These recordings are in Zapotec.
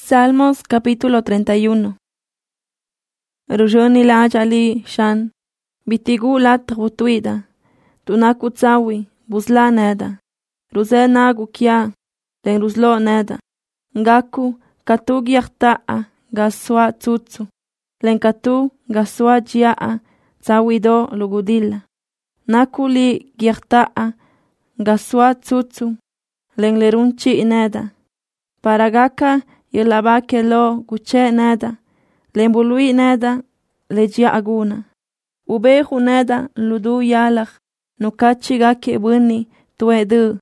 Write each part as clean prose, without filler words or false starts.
Salmos capítulo 31. Rujoni la jali shan, bitigu lat rutuida, tunaku tsawi, busla neda, ruze nagu kia, len ruslo neda, ngaku katu giachtaa, gaswa tsutsu, len katu gaswa jiaa, tsawido lugudilla, naku li giachtaa, gaswa tsutsu, len lerunchi neda, paragaka yelabake lo guche neda, lembului neda, lejia aguna. Ubehu neda ludu yalach, nukachi gake buni tuedu,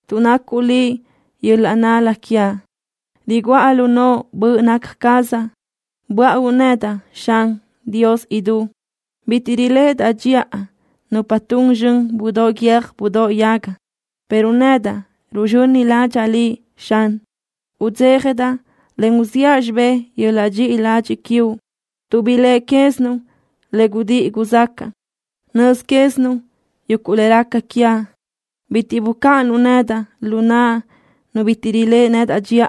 tunakuli yelanala kia. Digwa aluno bu nak kaza, bua uneda shan Dios idu. Bitirile da jia, no patung jung budo gier budo yaga. Pero neda, rujuni la jali shan. Uzegeda, lenguziajbe yelaji ilaji kiu. Tubile kesnu, legudi guzaka. Nus kesnu, yukuleraka kia. Bitibukanu neda, luna, no bitirile neda jia.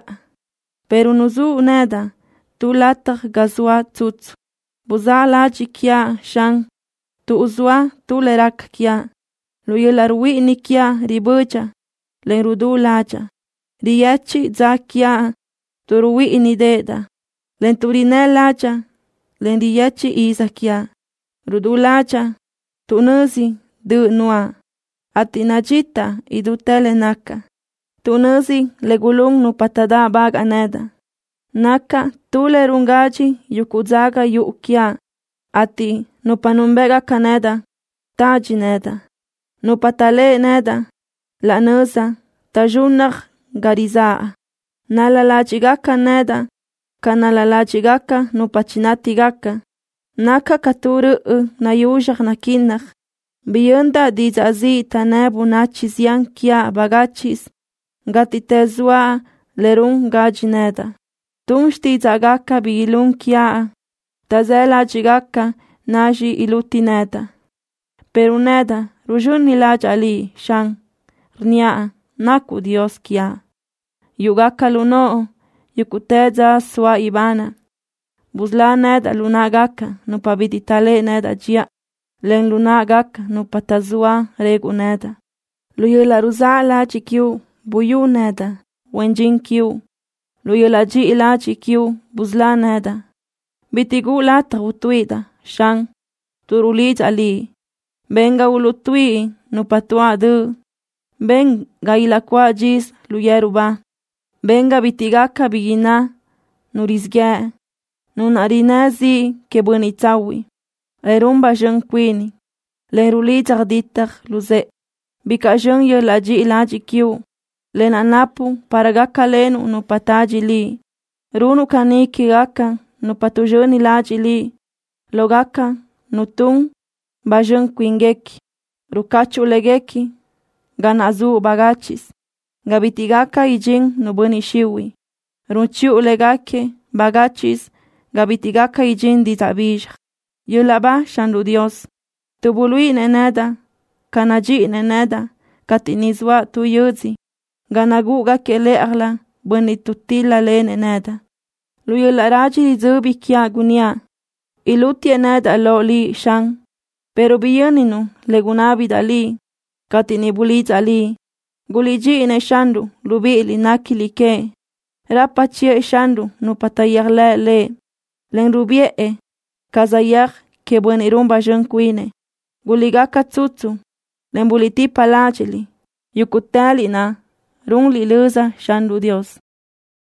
Pero nuzu neda, tu latar gazua tsutsu. Buza laji kia shan. Tu uzua tu leraka kia. Lu yelarwi ni kia ribuja, len rudu laja. Riyachi za kia, turuwi ni deda. Len turine laja, len riyachi iza kia. Rudu laja, tunuzi du nua. Ati najita idu tele naka. Tunuzi legulung nu patada baga neda. Naka tule rungaji yukuzaga yukia. Ati nu panumbega kaneda, taji neda. Nu patale neda, la nuza, tajunach garizaa. Nala lachigaka neda, kanala lachigaka nu pachinatigaka. Naka katuru na yujach na kinach. Biyunda dizazi tanebu nachis yan kia bagachis. Gatitezua lerun gaji neda. Tunshti zagaka biyilun kia. Tazela chigaka naji iluti neda. Pero neda, rujuni la jali shan. Rnia naku Dios kia. Yugaka luno, yukuteza swa ibana. Buzla neda lunagaka, no pabiditale neda jia. Len lunagaka, no patazua regu neda. Luyula ruzala chikiu, buyu neda, wenjin kiu. Luyula ji ila chikiu, buzla neda. Bitigu la tahutuida, shan. Turuli jali. Benga ulutui, no patua du. Benga ilakwa jis luyeruba. Benga bitigaka bigina, nurizge. Nunarinezi kebunitawi. Erumba jen kwini. Leruli jarditag luze. Bika jen yelaji ilaji kiu. Lenanapu paragaka lenu no pataji li. Runu kaniki gaka no patujeni laji li. Logaka no tung bajen kwingeki. Rukachu legeki. Ganazu bagachis. Gabitigaka ijin no buni shiwi. Runchiu legake bagachis. Gabitigaka ijin ditabij. Yulaba shandu Dios. Tubului neneda. Kanaji neneda. Katinizwa tu yuzi. Ganagu gake leagla. Buni tutila le neneda. Luyularaji zubi kia gunia. Iluti neda lo li shan. Pero biyeninu legunabi dali. Katinibuli dali. Guliji ne shandu lubili nakilike. Rapachie shandu no patayarle le. Len rubie kazayar ke buenirumba jen kwine. Guligaka tsutsu. Len buliti palachili. Yukutali na rungli luza shandu Dios.